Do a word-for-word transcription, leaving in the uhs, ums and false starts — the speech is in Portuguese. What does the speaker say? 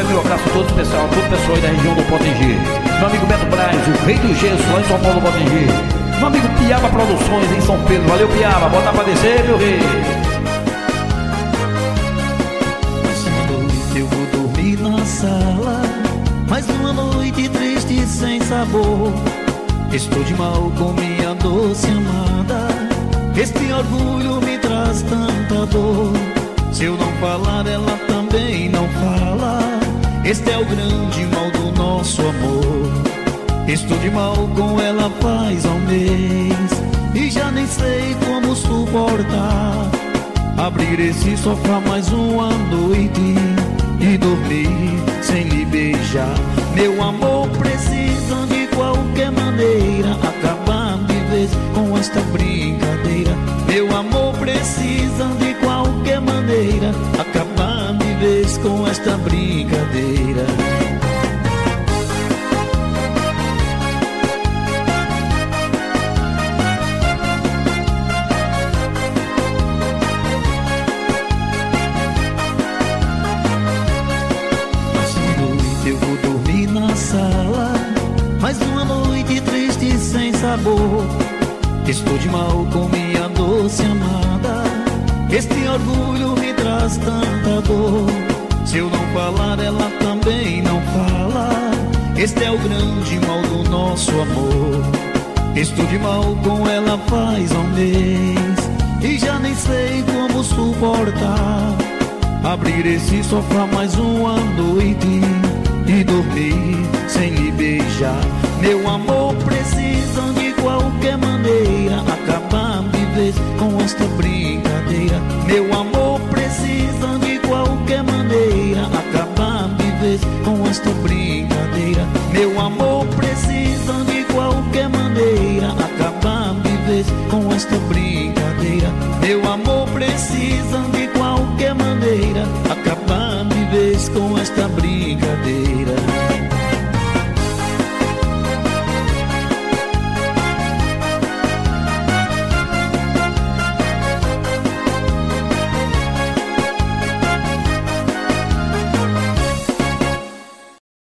meu abraço todo especial a todo o pessoal aí da região do Potengi. Meu amigo Beto Braz, o rei do gesso lá em São Paulo, Potengi. Meu amigo Piaba Produções em São Pedro. Valeu, Piaba, bota pra descer, meu rei. Essa noite eu vou dormir na sala, mais uma noite triste sem sabor. Estou de mal com minha doce amada, este orgulho me traz tanta dor. Se eu não falar, ela também não fala. Este é o grande mal do nosso amor. Estou de mal com ela faz um mês e já nem sei como suportar abrir esse sofá mais uma noite e dormir sem lhe beijar. Meu amor precisa de qualquer maneira acabar de vez com esta brincadeira. Meu amor precisa de qualquer maneira acabar de vez com esta brincadeira. Essa noite eu vou dormir na sala, mais uma noite triste sem sabor. Estou de mal com minha doce amada, este orgulho me traz tanta dor. Se eu não falar, ela também não fala. Este é o grande mal do nosso amor. Estou de mal com ela faz um mês e já nem sei como suportar abrir esse sofá mais uma noite e dormir sem lhe beijar. Meu amor precisa de qualquer maneira acabar de vez com esta brincadeira. Meu amor precisa de qualquer maneira acabar de vez com esta brincadeira. Meu amor precisa de qualquer maneira acabar de vez com esta brincadeira. Meu amor precisa de qualquer maneira acabar de vez com esta brincadeira.